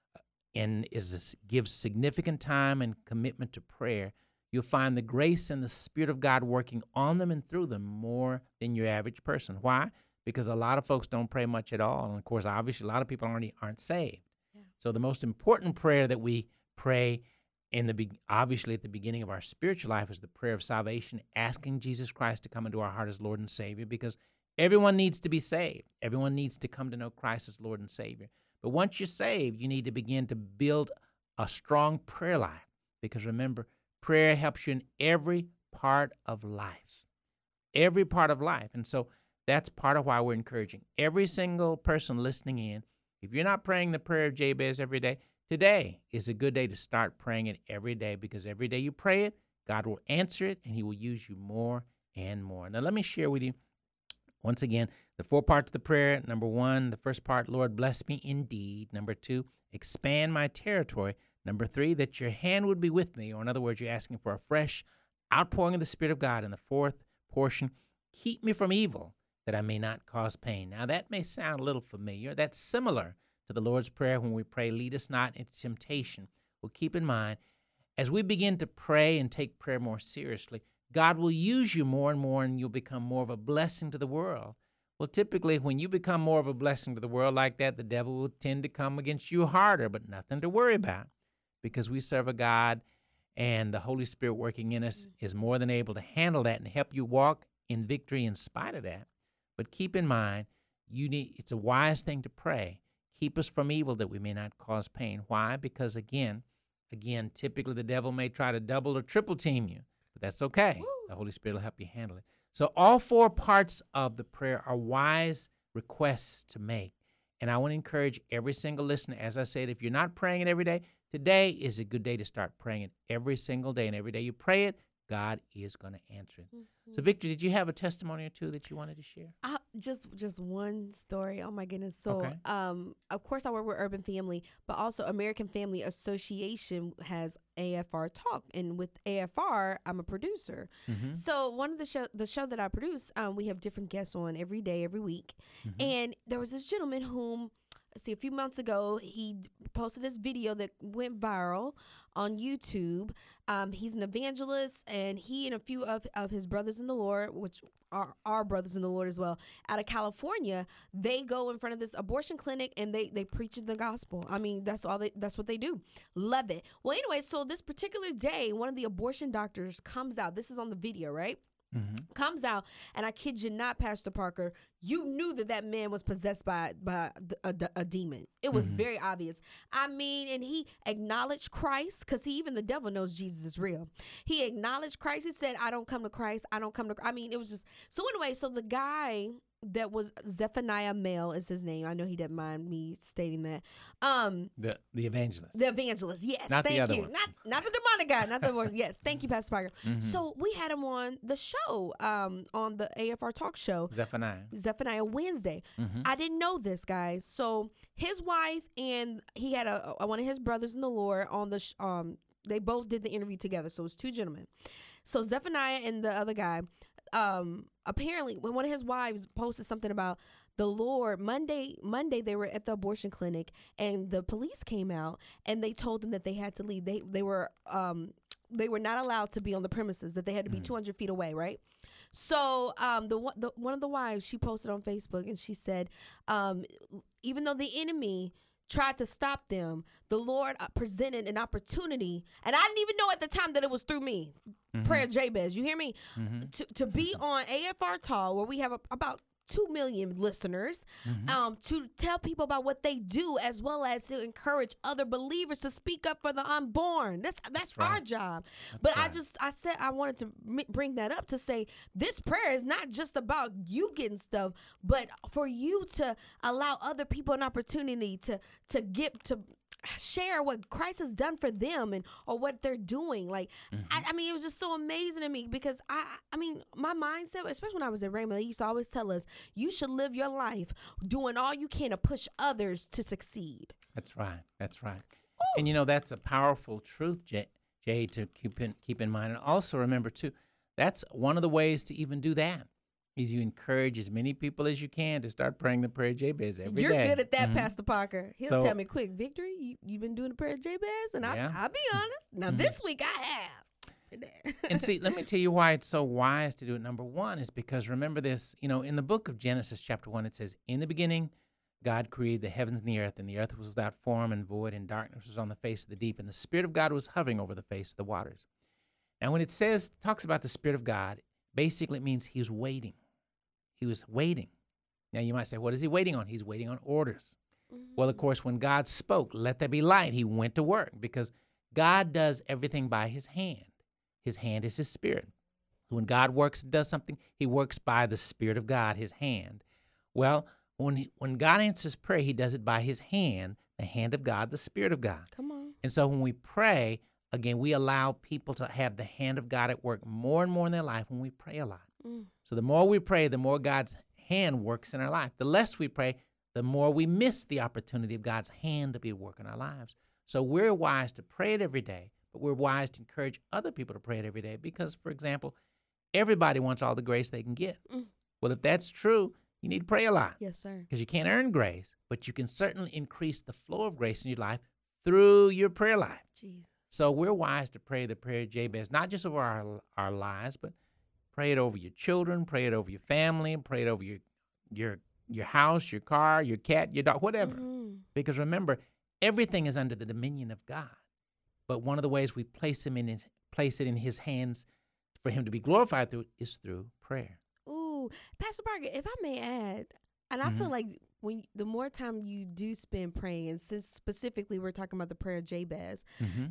and gives significant time and commitment to prayer, you'll find the grace and the Spirit of God working on them and through them more than your average person. Why? Because a lot of folks don't pray much at all. And, of course, obviously, a lot of people aren't saved. Yeah. So the most important prayer that we pray obviously at the beginning of our spiritual life is the prayer of salvation, asking Jesus Christ to come into our heart as Lord and Savior, because everyone needs to be saved. Everyone needs to come to know Christ as Lord and Savior. But once you're saved, you need to begin to build a strong prayer life, because remember, prayer helps you in every part of life. Every part of life. And so that's part of why we're encouraging every single person listening in. If you're not praying the prayer of Jabez every day, today is a good day to start praying it every day, because every day you pray it, God will answer it, and he will use you more and more. Now, let me share with you, once again, the 4 parts of the prayer. Number 1, the first part, Lord, bless me indeed. Number 2, expand my territory. Number 3, that your hand would be with me, or in other words, you're asking for a fresh outpouring of the Spirit of God. And the 4th portion, keep me from evil, that I may not cause pain. Now, that may sound a little familiar. That's similar to the Lord's Prayer when we pray, lead us not into temptation. Well, keep in mind, as we begin to pray and take prayer more seriously, God will use you more and more, and you'll become more of a blessing to the world. Well, typically, when you become more of a blessing to the world like that, the devil will tend to come against you harder, but nothing to worry about, because we serve a God, and the Holy Spirit working in us is more than able to handle that and help you walk in victory in spite of that. But keep in mind, it's a wise thing to pray. Keep us from evil, that we may not cause pain. Why? Because, again, typically the devil may try to double or triple team you, but that's okay. Woo. The Holy Spirit will help you handle it. So all 4 parts of the prayer are wise requests to make. And I want to encourage every single listener, as I said, if you're not praying it every day, today is a good day to start praying it every single day. And every day you pray it, God is going to answer it. Mm-hmm. So, Victor, did you have a testimony or two that you wanted to share? Just one story. Oh, my goodness. So, okay. Of course, I work with Urban Family, but also American Family Association has AFR Talk. And with AFR, I'm a producer. Mm-hmm. So one of the show that I produce, we have different guests on every day, every week. Mm-hmm. And there was this gentleman whom, a few months ago, he posted this video that went viral on YouTube. He's an evangelist, and he and a few of his brothers in the Lord, which are our brothers in the Lord as well, out of California, they go in front of this abortion clinic and they preach the gospel. I mean, that's what they do. Love it. Well, anyway, so this particular day, one of the abortion doctors comes out. This is on the video, right? Mm-hmm. Comes out, and I kid you not, Pastor Parker, you knew that man was possessed by a demon. It was very obvious. I mean, and he acknowledged Christ, because even the devil knows Jesus is real. He acknowledged Christ. He said, I don't come to Christ. I mean, it was just, so anyway, so the guy that was Zephaniah Male is his name. I know he didn't mind me stating that. The evangelist. The evangelist, yes. Not thank the other you. one. Not the demonic guy, not the one. Yes, thank you, Pastor Parker. Mm-hmm. So we had him on the show, on the AFR Talk show. Zephaniah Wednesday. Mm-hmm. I didn't know this, guys. So his wife and he had one of his brothers in the Lord on the they both did the interview together. So it was 2 gentlemen. So Zephaniah and the other guy, apparently when one of his wives posted something about the Lord, Monday they were at the abortion clinic, and the police came out and they told them that they had to leave. They were not allowed to be on the premises, that they had to be 200 feet away, right? So one of the wives, she posted on Facebook, and she said, even though the enemy tried to stop them, the Lord presented an opportunity, and I didn't even know at the time that it was through me. Mm-hmm. Prayer Jabez, you hear me? Mm-hmm. To be on AFR Talk, where we have about 2 million listeners, to tell people about what they do, as well as to encourage other believers to speak up for the unborn. That's right. Our job. But right. I said I wanted to bring that up to say this prayer is not just about you getting stuff, but for you to allow other people an opportunity to share what Christ has done for them or what they're doing. Like, I mean, it was just so amazing to me, because I mean, my mindset, especially when I was at Rhema, they used to always tell us, you should live your life doing all you can to push others to succeed. That's right. That's right. Ooh. And that's a powerful truth, Jay, to keep in mind. And also remember, too, that's one of the ways to even do that is you encourage as many people as you can to start praying the prayer of Jabez every day. You're good at that, Pastor Parker. He'll So- tell me quick, Victory, you've been doing the prayer of Jabez? And I'll be honest. Now, this week I have. And see, let me tell you why it's so wise to do it. Number one is because remember this, in the book of Genesis chapter 1, it says, in the beginning, God created the heavens and the earth was without form and void, and darkness was on the face of the deep, and the Spirit of God was hovering over the face of the waters. Now, when it talks about the Spirit of God, basically it means he was waiting. He was waiting. Now, you might say, what is he waiting on? He's waiting on orders. Well, of course, when God spoke, let there be light, he went to work because God does everything by his hand. His hand is his spirit. When God works and does something, he works by the Spirit of God, his hand. Well, when God answers prayer, he does it by his hand, the hand of God, the Spirit of God. Come on. And so when we pray, again, we allow people to have the hand of God at work more and more in their life when we pray a lot. So the more we pray, the more God's hand works in our life. The less we pray, the more we miss the opportunity of God's hand to be at work in our lives. So we're wise to pray it every day, but we're wise to encourage other people to pray it every day because, for example, everybody wants all the grace they can get. Well, if that's true, you need to pray a lot. Yes, sir. Because you can't earn grace, but you can certainly increase the flow of grace in your life through your prayer life. Jesus. So we're wise to pray the prayer of Jabez, not just over our lives, but pray it over your children, pray it over your family, pray it over your house, your car, your cat, your dog, whatever. Because remember, everything is under the dominion of God. But one of the ways we place it in his hands for him to be glorified through is through prayer. Ooh, Pastor Parker, if I may add, and I feel like the more time you do spend praying, and since specifically we're talking about the prayer of Jabez,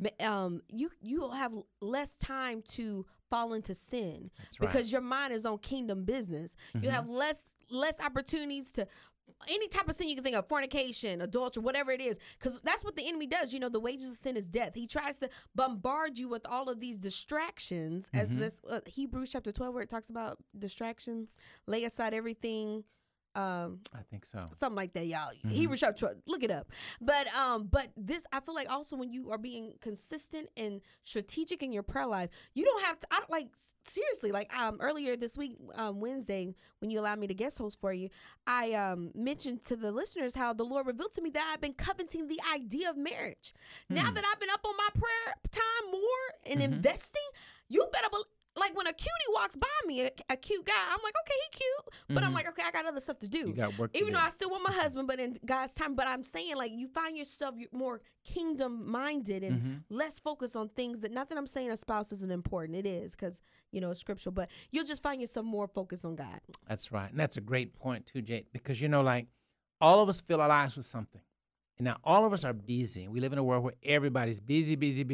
you'll have less time to fall into sin because your mind is on kingdom business. You have less opportunities to any type of sin you can think of, fornication, adultery, whatever it is, because that's what the enemy does. The wages of sin is death. He tries to bombard you with all of these distractions, as this Hebrews chapter 12, where it talks about distractions, lay aside everything. I think so. Something like that, y'all. Hebrews chapter 12, look it up. But this, I feel like also when you are being consistent and strategic in your prayer life, you don't have to, seriously, earlier this week, Wednesday, when you allowed me to guest host for you, I mentioned to the listeners how the Lord revealed to me that I've been coveting the idea of marriage. Now that I've been up on my prayer time more and investing, you better believe. Like when a cutie walks by me, a cute guy, I'm like, okay, he cute. But I'm like, okay, I got other stuff to do. You got work to Even do. though I still want my husband, but in God's time. But I'm saying, like, you find yourself more kingdom-minded and less focused on things that, not that I'm saying a spouse isn't important. It is because, it's scriptural. But you'll just find yourself more focused on God. That's right. And that's a great point, too, Jay, because, all of us fill our lives with something. And now all of us are busy. We live in a world where everybody's busy,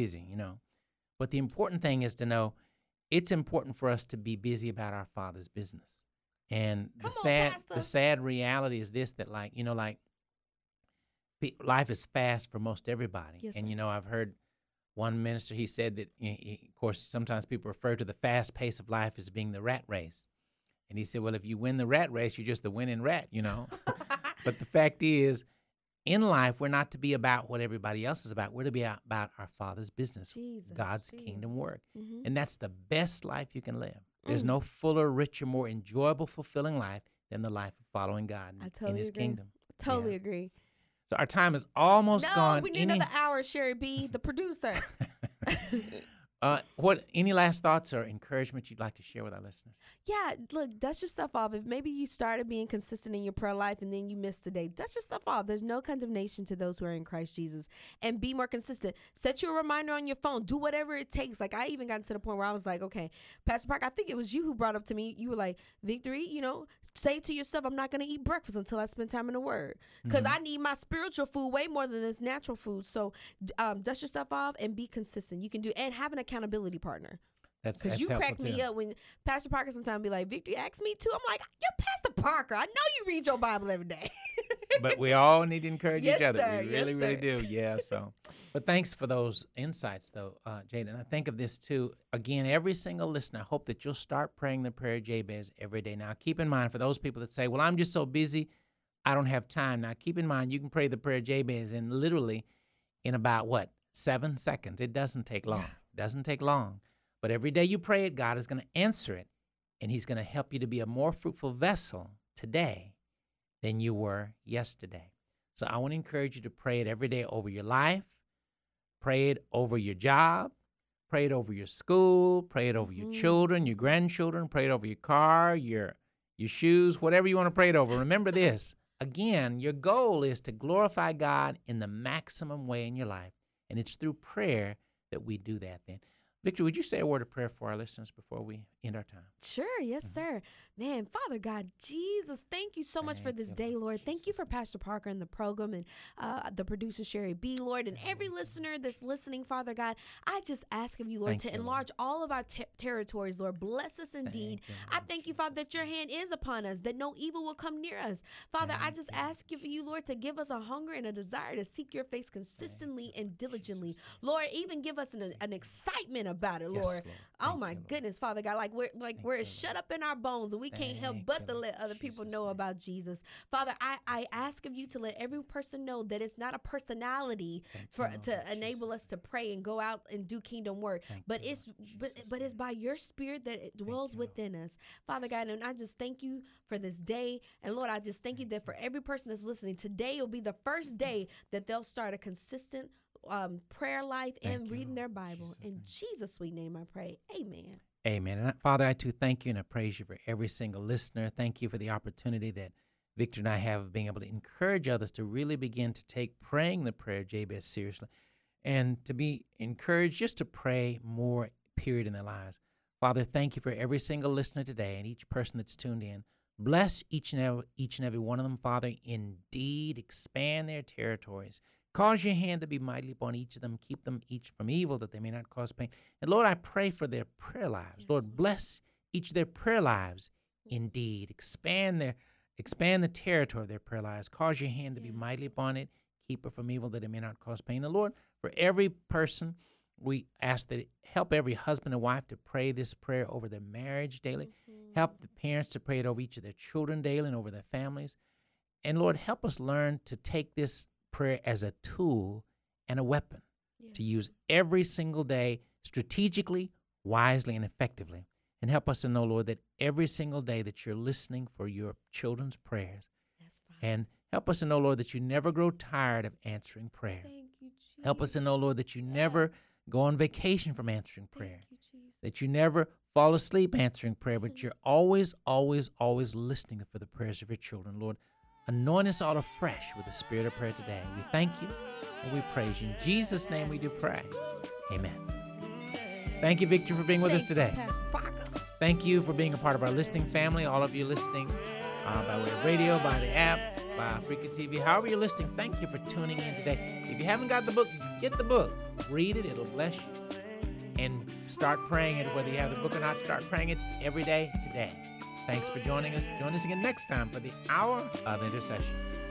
But the important thing is to know it's important for us to be busy about our Father's business. And the sad reality is this, that life is fast for most everybody. Yes, and, I've heard one minister, he said that, of course, sometimes people refer to the fast pace of life as being the rat race. And he said, well, if you win the rat race, you're just the winning rat, But the fact is, in life, we're not to be about what everybody else is about. We're to be about our Father's business, God's kingdom work. And that's the best life you can live. There's no fuller, richer, more enjoyable, fulfilling life than the life of following God in his kingdom. Totally agree. So our time is almost gone. We need another hour, Sherry B., the producer. Any last thoughts or encouragement you'd like to share with our listeners? Yeah, look, dust yourself off. If maybe you started being consistent in your prayer life and then you missed a day, dust yourself off. There's no condemnation to those who are in Christ Jesus. And be more consistent. Set you a reminder on your phone. Do whatever it takes. Like, I even got to the point where I was like, okay, Pastor Parker, I think it was you who brought up to me. You were like, Victory, say to yourself, I'm not going to eat breakfast until I spend time in the Word. Because I need my spiritual food way more than this natural food. So dust yourself off and be consistent. You can do, and have an accountability partner. Because you crack me up when Pastor Parker sometimes be like, Victory asked me too. I'm like, you're Pastor Parker. I know you read your Bible every day. But we all need to encourage each other. Sir. We really do. Yeah. So, but thanks for those insights, though, Jada. And I think of this too. Again, every single listener, I hope that you'll start praying the prayer of Jabez every day. Now, keep in mind for those people that say, well, I'm just so busy, I don't have time. Now, keep in mind you can pray the prayer of Jabez in literally in about 7 seconds. It doesn't take long. It doesn't take long. But every day you pray it, God is going to answer it, and he's going to help you to be a more fruitful vessel today than you were yesterday. So I want to encourage you to pray it every day over your life, pray it over your job, pray it over your school, pray it over your children, your grandchildren, pray it over your car, your shoes, whatever you want to pray it over. Remember this. Again, your goal is to glorify God in the maximum way in your life, and it's through prayer that we do that then. Victor, would you say a word of prayer for our listeners before we end our time? Sure. Yes, sir. Man, Father God, Jesus, thank you so much for this day, Lord. Thank you for Pastor Parker and the program and the producer, Sherry B., Lord, and every listener that's listening, Father God. I just ask of you, Lord, to enlarge all of our territories, Lord. Bless us indeed. I thank you, Father, that your hand is upon us, that no evil will come near us. Father, I just ask you for you, Lord, to give us a hunger and a desire to seek your face consistently and diligently. Lord, even give us an excitement about it, Lord. Oh my goodness, Father God, we're shut up in our bones and we can't help but to let other people know about Jesus. Father, I ask of you to let every person know that it's not a personality to enable us to pray and go out and do kingdom work, but it's by your spirit that it dwells within us, Father God. And I just thank you for this day, and Lord, I just thank you that for every person that's listening, today will be the first day that they'll start a consistent prayer life and reading their Bible. In Jesus' sweet name I pray. Amen. Amen. And Father, I too thank you and I praise you for every single listener. Thank you for the opportunity that Victor and I have of being able to encourage others to really begin to take praying the prayer of Jabez seriously and to be encouraged just to pray more, period, in their lives. Father, thank you for every single listener today and each person that's tuned in. Bless each and every one of them, Father. Indeed, expand their territories. Cause your hand to be mighty upon each of them. Keep them each from evil, that they may not cause pain. And Lord, I pray for their prayer lives. Yes. Lord, bless each of their prayer lives. Indeed, expand the territory of their prayer lives. Cause your hand to be mighty upon it. Keep it from evil, that it may not cause pain. And Lord, for every person, we ask that help every husband and wife to pray this prayer over their marriage daily. Help the parents to pray it over each of their children daily and over their families. And Lord, help us learn to take this prayer as a tool and a weapon to use every single day strategically, wisely, and effectively. And help us to know, Lord, that every single day that you're listening for your children's prayers. And help us to know, Lord, that you never grow tired of answering prayer. Thank you, Jesus. Help us to know, Lord, that you never go on vacation from answering prayer. That you never fall asleep answering prayer, but you're always, always, always listening for the prayers of your children, Lord. Anoint us all afresh with the spirit of prayer today. We thank you and we praise you. In Jesus' name we do pray. Amen. Thank you, Victor, for being with us today. Thank you for being a part of our listening family. All of you listening by way of radio, by the app, by Africa TV, however you're listening, thank you for tuning in today. If you haven't got the book, get the book. Read it. It'll bless you. And start praying it, whether you have the book or not. Start praying it every day today. Thanks for joining us. Join us again next time for the Hour of Intercession.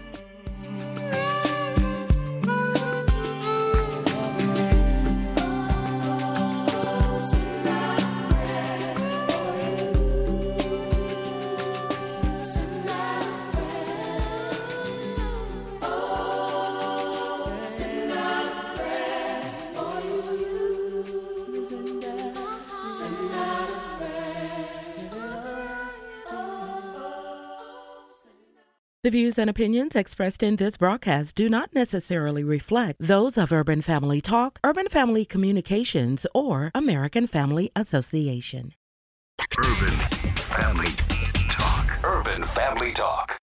The views and opinions expressed in this broadcast do not necessarily reflect those of Urban Family Talk, Urban Family Communications, or American Family Association. Urban Family Talk. Urban Family Talk.